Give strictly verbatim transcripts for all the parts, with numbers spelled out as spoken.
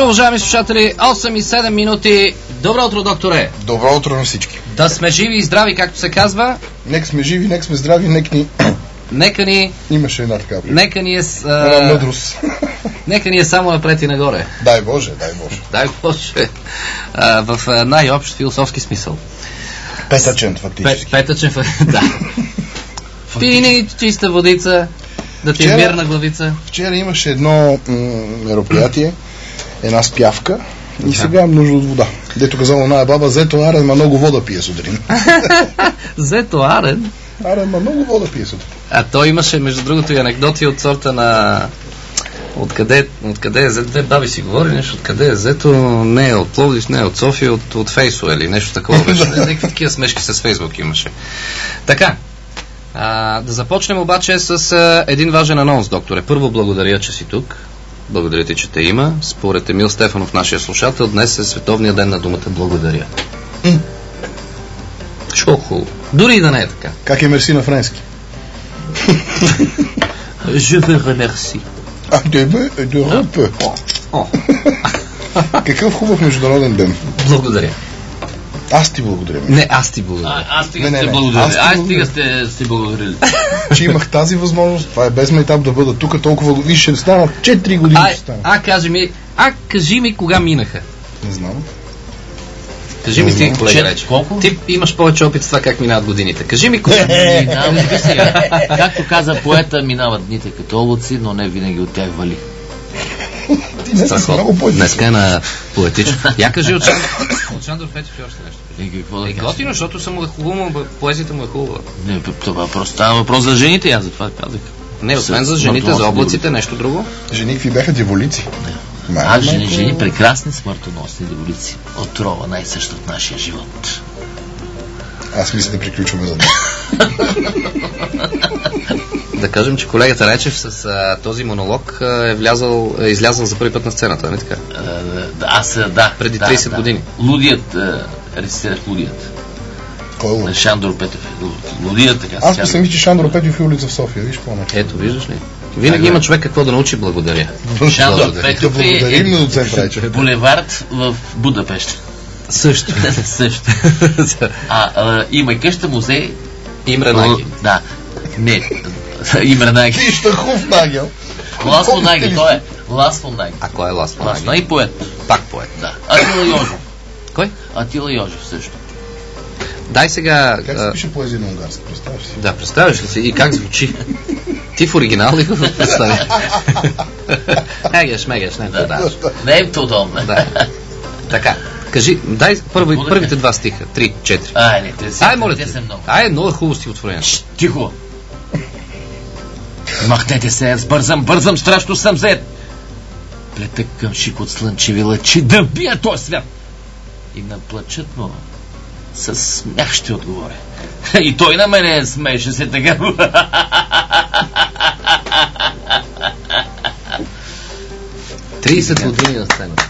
уважаеми слушатели, осем и седем минути. Добро утро, докторе! Добро утро на всички! Да сме живи и здрави, както се казва. Нека сме живи, нека сме здрави, нека ни... Нека ни... Имаше една така. Нека ни е... А... Една мъдрост. Нека ни е само напред и нагоре. Дай Боже, дай Боже. Дай Боже. А, в най-общ философски смисъл. Петъчен, фактически. Пет, петъчен, да. Пини чиста водица, да ти е мирна главица. Вчера имаше едно м- мероприятие, една спявка и сега имам нужда от вода. Дето казала оная баба, зето Арен, ма много вода пие сутрин. Зето Арен? Арен, ма много вода пие сутрин. А той имаше, между другото, и анекдоти от сорта на... Откъде, откъде е зето? Две баби си говори нещо, откъде е зето, не е от Пловдив, не е от София, от, от Фейсо или нещо такова беше. Някакви такива смешки с Фейсбук имаше. Така, а, да започнем обаче с а, един важен анонс, докторе. Първо благодаря, че си тук. Благодаря ти, че те има. Според Емил Стефанов, нашия слушател, днес е Световния ден на думата благодаря. Шо хубаво. Дори и да не е така. Как е мерси на френски? Je vous remercie. А, тебе е доръпе. Какъв хубав международен ден. Благодаря. Аз ти благодаря. Не, аз ти благодаря. А, аз стига сте благодарили. Аз стига сте, сте благодарили. Че имах тази възможност. Това е без майтап да бъда тук толкова години. Ще стана четири години. А, ще а, кажи ми, а кажи ми кога минаха. Не знам. Кажи ми ти, колега, рече. Колко? Ти имаш повече опит с това как минават годините. Кажи ми кога. Минават сега. Както каза поета, минават дните като облаци, но не винаги от тях вали. Ти не си много поетичен. Днеска е на поетично. Я кажи от Шандор Фетев и още нещо. И какво да Е, готино, защото съм му е хубаво, поезията му е хубава. Не, това просто става въпрос за жените, аз за това казах. Не, освен за жените, за облаците, нещо друго. Жени какви бяха дяволици? А, жени, жени, прекрасни смъртоносни дяволици. Отрова най-също от нашия живот. Аз мисля да приключваме за днес. Да кажем, че колегата Речев с а, този монолог а, е, влязал, е излязъл за първи път на сцената, не така? А, аз, да. Преди да, трийсет да. години. Лудият, рецитирах Лудият. Кой е На Шандор Петев. Лудият, така се Аз мисля, че Шандор Петев и улица в София. Виж какво нещо. Ето, виждаш ли? Винаги има човек какво да научи, благодаря. Шандор Да Петев благодарим на е доцент Райчев. булевард в Будапеща. Също. Също. А, а има и къща музей. Имре Наги. Да. Не. Имре Наги. Нищо хубав нагел. Ласло Наги, той е. Ласло Наги. А кой е Ласло Ласло Наги? и поет. Пак поет. Да. Атила Йожев. Кой? Атила Йожев също. Дай сега... Как се а, пише поезия на унгарски? Представяш си? Да, представяш ли си? И как звучи? Ти в оригинал ли го представи? Мегеш, мегеш, не да. да. Не е удобно. Да. Така, кажи, дай първи, първите два стиха. Три, четири. Ай, не, те са, Ай, моля те те. са много. Ай, много хубаво стихотворение. Тихо! Махнете се, аз бързам, бързам, страшно съм зет! Плетък към шик от слънчеви лъчи, да бия този свят! И на плачът му с смях ще отговоря. И той на мене смееше се така. трийсет години на сцената.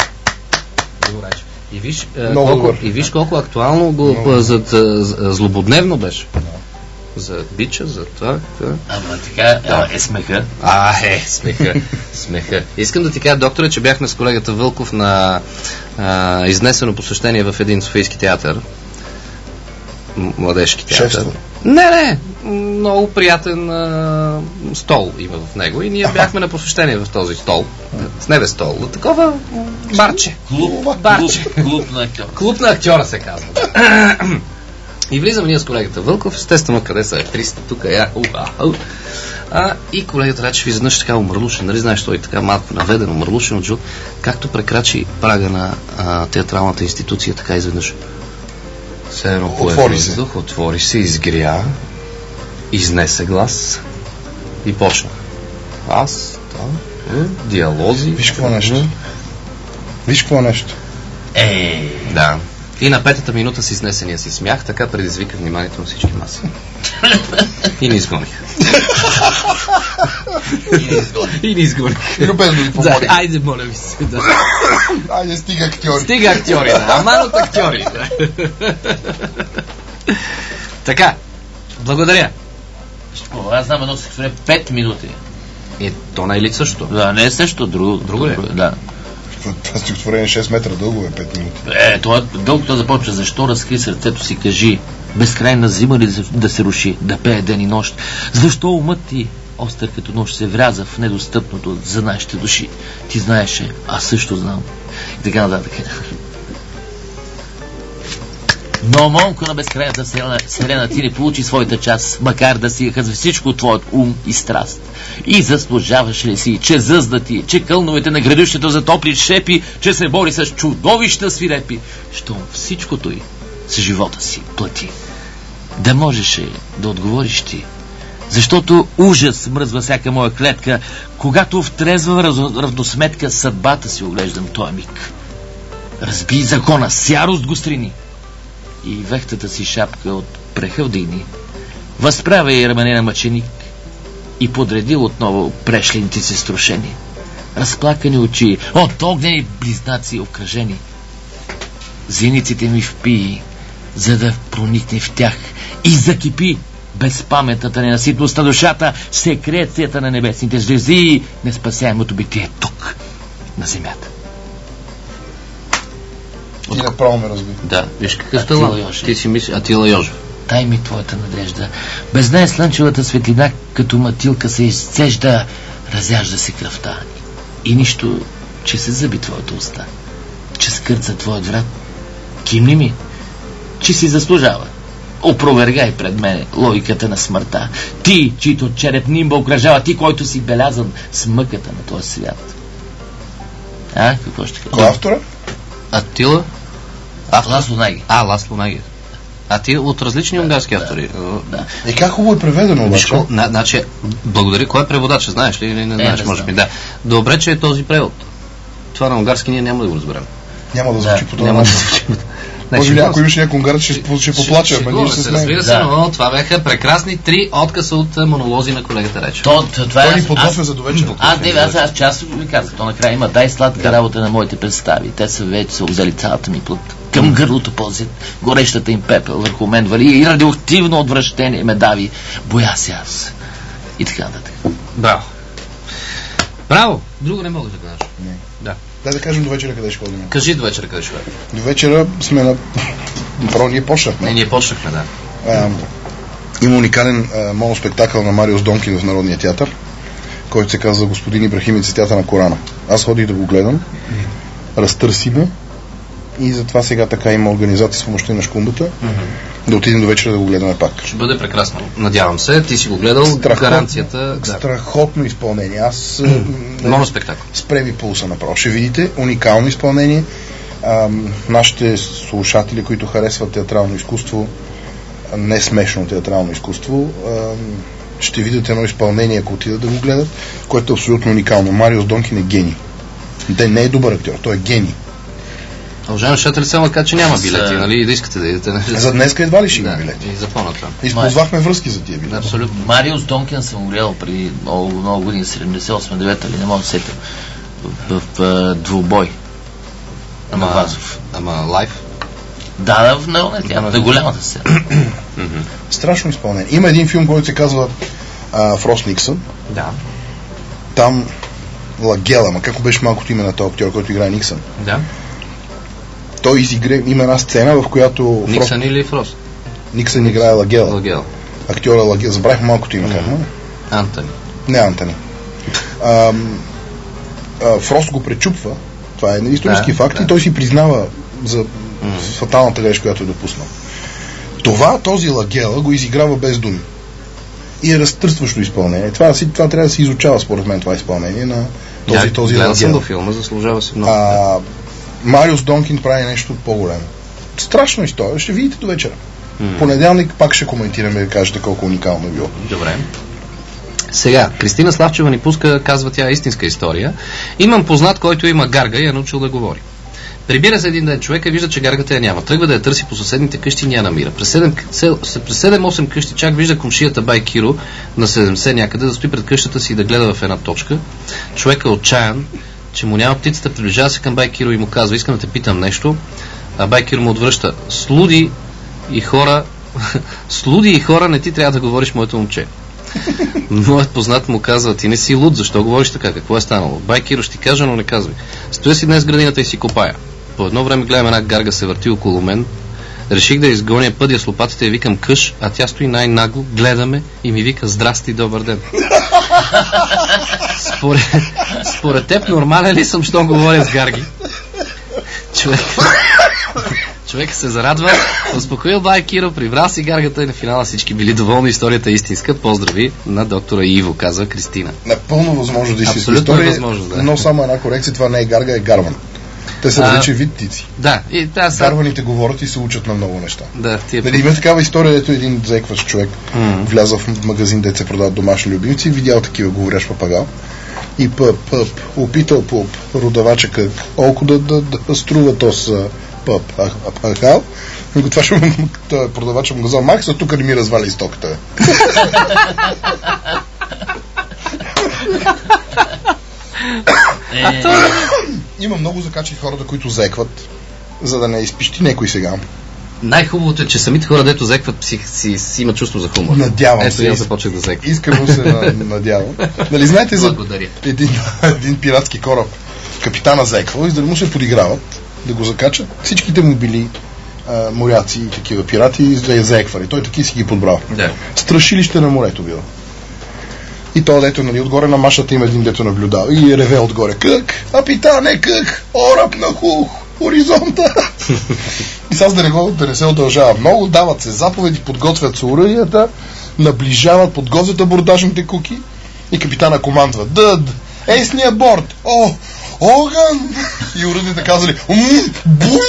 И виж, е, Много колко, добър. и виж колко актуално го, Много. за, за, за, злободневно беше. За бича, за това. това. Ама така, ама е смеха. А, е, смеха, смеха. Искам да ти кажа, докторе, че бяхме с колегата Вълков на а, изнесено посещение в един софийски театър. М- Младежки театър. Шефство. Не, не, много приятен а, стол има в него и ние бяхме на посещение в този стол. С не бе стол, а такова м, барче. Клуб, Барче. клуб, клуб на актьор. Клуб на актьора се казва. И влизаме ние с колегата Вълков, естествено къде са актрисите, тук е я, уа, уа. А, и колегата Рачев изведнъж така умърлушен, нали знаеш, той така малко наведен, умърлушен от жут, както прекрачи прага на а, театралната институция, така изведнъж. Все едно пое въздух, отвори се, изгря, изнесе глас и почна. Аз, да, е, диалози. Виж какво нещо. Виж какво нещо. Е, Да. И на петата минута с изнесения си смях, така предизвика вниманието на всички маси. И ни изгоних. и не изгони. И ни изгоних. Любезно ви Да, помоли. айде, моля ви се. Да. Айде, стига актьори. Стига актьори, да. Аман от актьори. Да. Така, благодаря. О, аз знам едно стихотворение, пет минути. Е, то не е ли също? Да, не е също, друго. Друго ли? Да. Това стихотворение шест метра дълго е, пет минути. Е, това дългото започва. Защо разкри сърцето си, кажи. Безкрайна зима ли да се руши, да пее ден и нощ? Защо умът ти, остър като нощ, се вряза в недостъпното за нашите души? Ти знаеше, аз също знам. И така нататък. Но, момко на безкрайната вселена, вселена, ти не получи своята част, макар да си яха за всичко твоят ум и страст. И заслужаваш ли си, че зъзда ти, че кълновете на градущето затопли шепи, че се бори с чудовища свирепи, щом всичкото й с живота си плати. Да можеше да отговориш ти, защото ужас мръзва всяка моя клетка, когато в трезва равносметка съдбата си оглеждам този миг. Разби закона, с ярост го стрини и вехтата си шапка от преха вдигни. Възправя и рамене мъченик и подредил отново прешлените си струшени. Разплакани очи, от огнени близнаци обкръжени. Зениците ми впии, за да проникне в тях и закипи безпаметната ненаситност на душата, секрецията на небесните звезди и неспасяемото битие тук, на земята. Ти направо ме разби. Да, виж какъв талант. Ти си мисли, Атила Йожев. Дай ми твоята надежда. Без нея слънчевата светлина, като матилка се изцежда, разяжда се кръвта. И нищо, че се зъби твоята уста, че скърца твоят врат. Кимни ми, че си заслужава. Опровергай пред мене логиката на смъртта. Ти, чийто череп нимба окръжава, ти, който си белязан с мъката на този свят. А, какво ще кажа? Кой е автора? Атила? Автор? Ласло Наги. А, Ласло Наги. А ти от различни унгарски да, автори. Да. И как хубаво е преведено обаче? Значи, благодари, кой е преводача, знаеш ли или не знаеш, не може би, да. Добре, че е този превод. Това на унгарски ние няма да го разберем. Няма да звучи да, по този начин. Може би ако имаш някой унгарец, ще, ще поплача, ама ние ще се знаем. Разбира се, да. Но това бяха прекрасни три откъса от монолози на колегата Речев. То, това Той ни подготвя за довечера. Аз, не, аз, аз част ви казах, то накрая има дай сладка да. Работа на моите представи. Те са вече са взели цялата ми плът. Към гърлото пълзят, горещата им пепел върху мен вали и радиоактивно отвращение ме дави. Боя се аз. И така нататък. Браво. Браво! Друго не мога да кажа. Не. Да. Дай да кажем до вечера къде ще ходим. Кажи до вечера къде ще ходим. До вечера сме на... Право ние почнахме. Не, ние почнахме, да. А, има уникален а, моноспектакъл на Мариус Донкин в Народния театър, който се казва Господин Ибрахим и цветята на Корана. Аз ходих да го гледам, разтърси ме и затова сега така има организация с помощта на шкумбата. Mm-hmm. Да отидем до вечера да го гледаме пак. Ще бъде прекрасно. Надявам се. Ти си го гледал. Страхот, гаранцията. Страхотно да. Изпълнение. Аз mm. моноспектакъл. Спре ми пулса направо. Ще видите уникално изпълнение. А, нашите слушатели, които харесват театрално изкуство, не смешно театрално изкуство, а, ще видят едно изпълнение, ако отидат да го гледат, което е абсолютно уникално. Мариус Донкин е гений. Те не е добър актьор, той е гений. Уважаеми слушатели, само така, че няма билети, нали? И да искате да идете. За днеска едва ли ще има да, билети? И за по-нататък. Използвахме връзки за тия билети. Да, абсолютно. Мариус Донкин съм гледал преди много, много години, седемдесет и осем девета или не мога да сетя, в, в, в двубой. Ама Вазов. Ама лайв? Да, да, в Народния театър, да, голямата сцена. Страшно изпълнение. Има един филм, който се казва а, Фрост Никсън. Да. Там Лагела, ма какво беше малкото име на този актьор, който играе Никсън? Да. Той изигре, има една сцена, в която... Никсън или Фрост? Никсън играе Лагела. Лагела. Актьора Лагела. Забравих малкото име, как му? Антони. Не Антони. А, а, Фрост го пречупва. Това е исторически да, факт да. И той си признава за mm. фаталната грешка, която е допуснал. Това, този Лагела го изиграва без думи. И е разтърстващо изпълнение. Това, това трябва да се изучава, според мен, това изпълнение на този, да, този Лагела. Съм до филма, заслужава се много. А, Мариус Донкин прави нещо по-голямо. Страшна история. Ще видите до вечера. Mm. Понеделник пак ще коментираме да кажете колко уникално е било. Добре. Сега, Кристина Славчева ни пуска, казва тя, истинска история. Имам познат, който има гарга и е научил да говори. Прибира се един ден човек и вижда, че гаргата я няма. Тръгва да я търси по съседните къщи и ня намира. През седем-осем къщи чак вижда комшията бай Киро на седемдесет някъде да стои пред къщата си и да гледа в една точка. Човекът е отчаян, че му няма птицата, приближава се към бай Киро и му казва: искам да те питам нещо. А бай Киро му отвръща: слуди и хора слуди и хора не ти трябва да говориш, моето момче. Моят познат му казва: ти не си луд, защо говориш така? Какво е станало? Бай Киро, ще ти кажа, но не казвай. Стоя си днес в градината и си копая. По едно време гледам една гарга се върти около мен. Реших да изгоня пъдя с лопатите и викам къш, а тя стои най-нагло, гледаме и ми вика: здрасти, добър ден. Според, според теб нормален ли съм, щом говоря с гарги? Човек, човек се зарадва, успокоил бай Киро, прибрал си гаргата и на финала всички били доволни. Историята е истинска. Поздрави на доктора Иво, казва Кристина. Напълно възможно да истинска Абсолютно история, е възможно, да. Но само една корекция, това не е гарга, е гарван. Те са различни вид птици. Да, и да, са... Гарваните говорят и се учат на много неща. Да, тия... Дали има такава история, дето един заекващ човек mm-hmm. влязъл в магазин, де се продават домашни любимци и видял такива говорящ папагал. И пъп, пъп, опитал пъп, родавача как, колко да, да, да струва то с пъп, папагал. И това ще му, продавача му казал: Макс, а тук не ми развали стоката. Е... Има много закачи хората, които заекват, за да не изпищи някой сега. Най-хубавото е, че самите хора, дето заекват, си, си, си има чувство за хумор. Надявам Ето, се. Ето, я започнах да заеквам. Искрено се надявам. Нали знаете за един, един пиратски кораб, капитана заеквал и за да му се подиграват, да го закачат, всичките му били а, моряци и такива пирати да я заеквали. Той таки си ги подбрал. Да. Страшилище на морето било. И то дето, нали, отгоре на машата има един дето наблюдава и реве отгоре: кък, капитане, кък, оръб на хух, хоризонта. И сега да не, го, да не се удължава много, дават се заповеди, подготвят се оръдията, наближават, подготвят абордажните куки и капитана командва: дъд, есния борт, о, огън! И оръдията казали: ум, бум!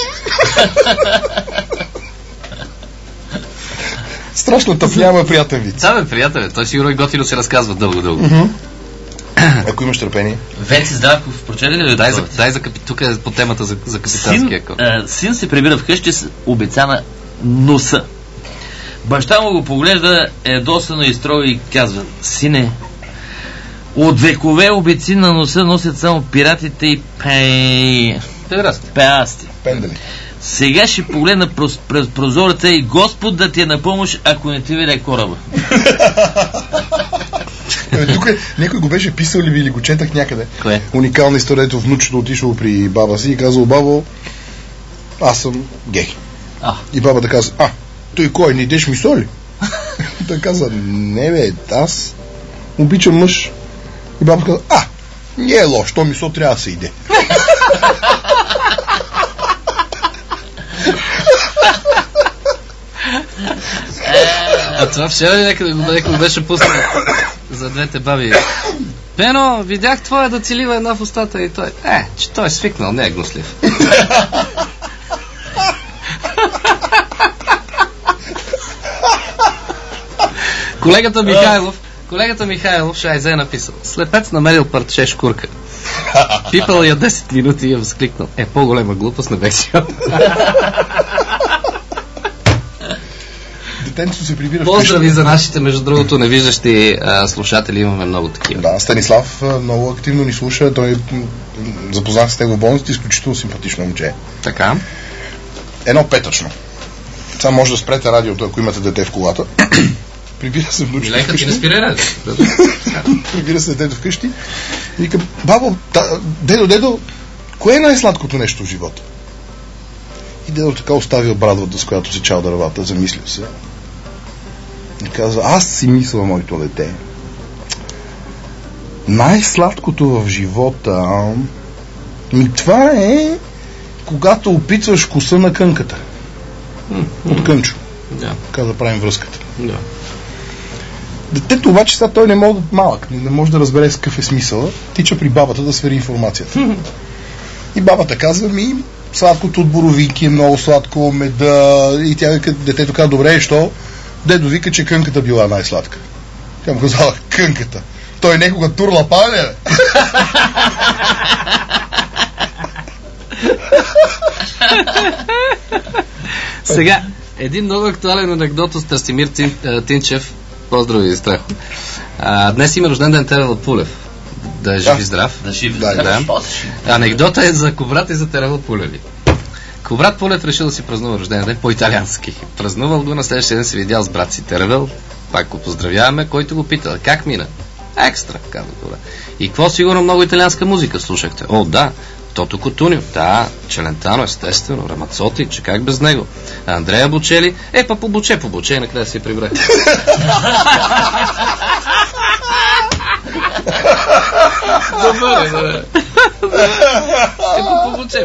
Страшно тъпнява приятен вид. Да, бе, приятел, той сигурно и готино се разказва дълго-дълго. Mm-hmm. Ако имаш търпение. Венци Здравков, прочели ли? Дай, за, дай за, тук е по темата за, за капитанския код. Син, син се прибира вкъщи с обецана носа. Баща му го поглежда едосано и строго и казва: сине, от векове обеци на носа носят само пиратите и пей... пеасти. Пендали. Сега ще погледна през, през прозореца и Господ да ти е на помощ, ако не ти видя кораба. Тук някой го беше писал ли ви или го четах някъде. Кое? Уникална история, ето внучето отишло при баба си и казал: бабо, аз съм гей. А. И баба да казва: а, той кой, не идеш ми соли? Той каза: не бе, аз обичам мъж. И баба каза: а, не е лошо, то мисо трябва да се иде. А това вчера някъде го, някъде беше пуснал за двете баби. Пено, видях твоя да целива една в устата и той: е, че той е свикнал, не е гнослив. Колегата Михайлов, колегата Михайлов Шайзе е написал: слепец намерил парче шкурка. Пипал я десет минути и я възкликнал: е, по-голема глупост не бех чел. Детенцето се прибира. Поздрави за нашите, между другото, невиждащи а, слушатели, имаме много такива. Да, Станислав много активно ни слуша, той запознах с него в болницата, изключително симпатично момче. Така. Едно петъчно. Сега може да спрете радиото, ако имате дете в колата. Прибира се внучето Миленка, ти не спирай радио. Прибира се детето вкъщи и вика: бабо, та, дедо, дедо, кое е най-сладкото нещо в живота? И дедо така оставил брадвата, с която се чал дървата, замислил се. И казва: аз си мисля, моето дете, най-сладкото в живота ми това е когато опитваш коса на кънката. От кънчо. Да. Така да правим връзката. Да. Детето обаче сега той не може, малък, не може да разбере с какъв е смисъл. Тича при бабата да свери информацията. И бабата казва: ми, сладкото от боровинки е много сладко, меда. И тя, детето казва: добре, що? Дедо вика, че кънката била най-сладка. Тя му казала: кънката. Той некога турла паля. Сега, един много актуален анекдот от Страстимир Тин, Тинчев. Поздрави, Страхо. А, днес има рожден ден Терел Пулев. Да е жив и здрав. Да, жив и Да, здрав. Да. Анекдота е за Кобрат и за Терел Пулеви. Кобрат Пулев решил да си празнува рожден ден по-италиански. Празнувал го, на следващия ден се видял с брат си Теревел Пак го поздравяваме, който го пита. Как мина? Екстра, казва това. И какво сигурно много италианска музика слушахте? О, да. Тото Котунио, да, Челентано, естествено, Рамацоти, че как без него. А Андрея Бочели, е, па побоче, побоче, и накрая си прибре. Добре, добре. Е, па побоче.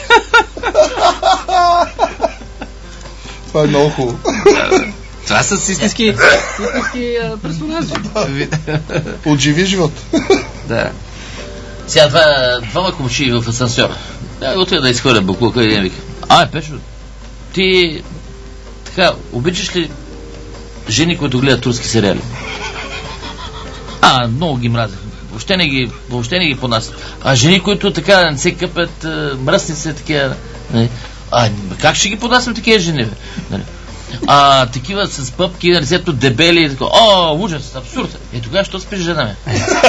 Това е много хубаво. Това са истински, истински персонажи. От живия живот. Да. Сега два, двама комши в асансьора. Да, отида да изхвърля буклука и един вика. А, Пешо, ти така, обичаш ли жени, които гледат турски сериали? А, много ги мразя. Въобще не ги, въобще не ги понасят. А жени, които така не се къпят, мръсни се такива. А, как ще ги понасям такива жени? Бе? А, такива с пъпки на лицето, дебели и така. О, ужас, абсурд. Е, тогава що спиш жена ме?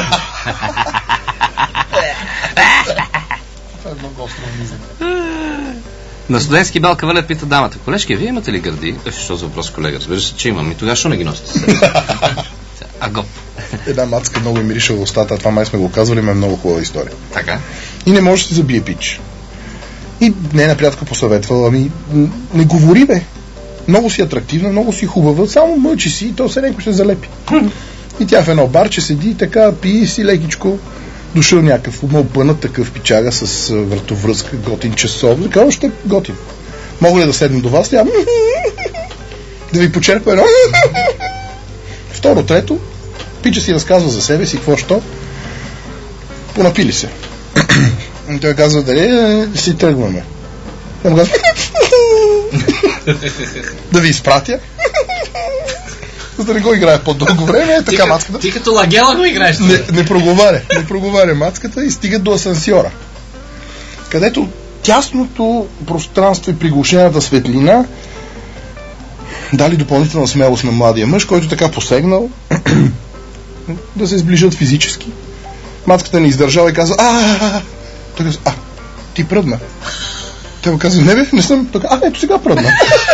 Това е много остро мизъм. На студентски бал кавалер пита дамата: колежки, вие имате ли гърди? Е, що за въпрос, колега? Разбира се, че имам. И тогава що не ги носите? А гоп. Една мацка много е мириша в устата, това май сме го казвали, но е много хубава история. Така. И не може да се забие пич. И нейна приятелка посъветвала, ами не говори, бе. Много си атрактивна, много си хубава, само мъчи си и то се леко ще залепи. И тя в едно барче седи и така пие си лекичко. Дошъл някакъв много пънат такъв пичага с вратовръзка, готин часов. Така, още готин. Мога ли да седна до вас? Тя да ви почерпа едно. Второ, трето, пича си разказва за себе си, какво що. Понапили се. И той казва, дали си тръгваме. Той му казва, да ви изпратя. За да не го играе по-дълго време, е така мацката. Ти като лагела го играеш. Не, не проговаря, не проговаря мацката и стига до асансьора, където тясното пространство и приглушената светлина дали допълнителна смелост на младия мъж, който така посегнал да се сближат физически. Мацката не издържала и каза: а, той каза: а, ти пръдна. Той му каза: не бе, не съм. Той каза: а, ето сега пръдна.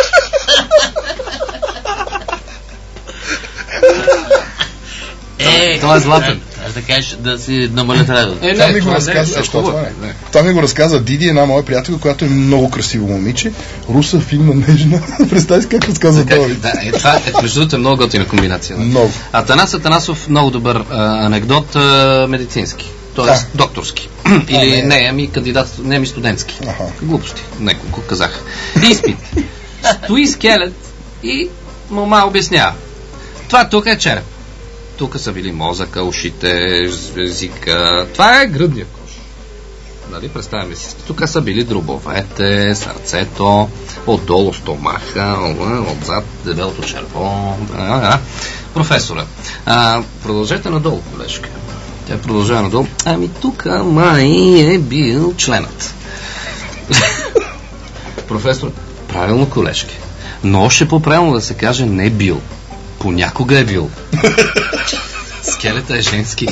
Е, това е златен. Аз да кажеш да си намалят радиото. Е, Това не, ми го това разказа, не, е, що това не. не. Това ми го разказа Диди, една моя приятелка, която е много красиво момиче, руса, финна, нежна. Представи си как разказва това. Да, е, това е, между другото, е много готина комбинация. Много. Атанас Атанасов, много добър а, анекдот, а, медицински. Тоест, Да. докторски. Или А, не. не, ами кандидат, не, ами студентски. Аха. Глупости, неколко казах. Изпит. Стои скелет и мома обяснява. Това тук е череп. Тук са били мозъка, ушите, езика. Това е гръдния кош. Нали, представяме си. Тук са били дробовете, сърцето, отдолу стомаха, отзад дебелото черво. Професора, а, продължете надолу, колежка. Тя продължава надолу. Ами тук май е бил членът. Професор, правилно, колежки. Но още по-правилно да се каже не бил. Понякога е бил. Скелета е женски.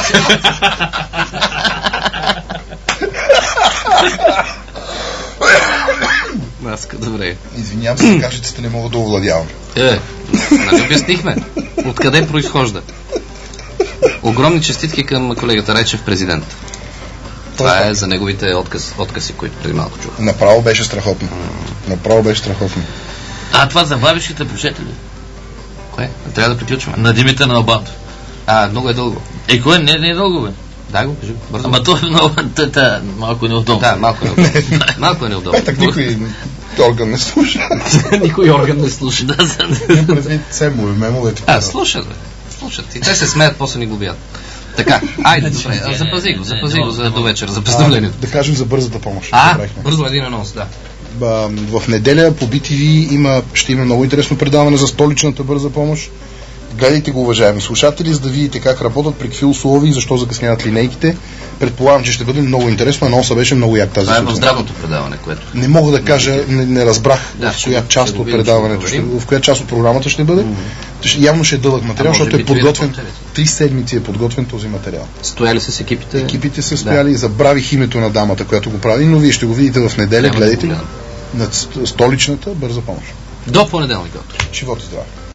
Маска, добре. Извинявам се, кашицата не мога да овладявам. Е, нали обяснихме? Откъде произхожда? Огромни честитки към колегата Райчев, президент. Това е за неговите отказ, откази, които преди малко чух. Направо беше страхотно. Направо беше страхотно. А това за бабишките прочете ли? Кое? Трябва да приключваме. На Димитър Налбантов. А, много е дълго. Е, кое? Не, не е дълго, бе. Да, го кажи. Бързо. Ама то е много, та, та, малко неудобно. Да, малко е неудобно. Малко е неудобно. Е, так никой орган не слуша. Никой орган не слуша. Да, за... Имам предвид семове, мемове. А, слушат, бе. Слушат. И те се смеят, после ни губят. Така, айде, добре. А, запази го, запази го за до вечер, за представлението. Да кажем за бързата помощ. А, бързо един анонс, да. Ба, в неделя по Би Ти Ви има, ще има много интересно предаване за столичната бърза помощ. Гледайте го, уважаеми слушатели, за да видите как работят, при какви условия и защо закъсняват линейките. Предполагам, че ще бъде много интересно. Анонсът беше много як тази Това е в сутрин. здравното предаване, което. Не мога да кажа, не, не разбрах Да, в коя ще, част ще го от видим, предаването, ще ще, го в коя част от програмата ще бъде. Mm-hmm. Явно ще е дълъг материал, А може защото би е това е подготвен. по-интересно. Три седмици е подготвен този материал. Стояли с екипите. Екипите са стояли, да. Забравих името на дамата, която го прави, но вие ще го видите в неделя. Няма да Гледайте го го на столичната бърза помощ. До понеделник. Живот и здраве!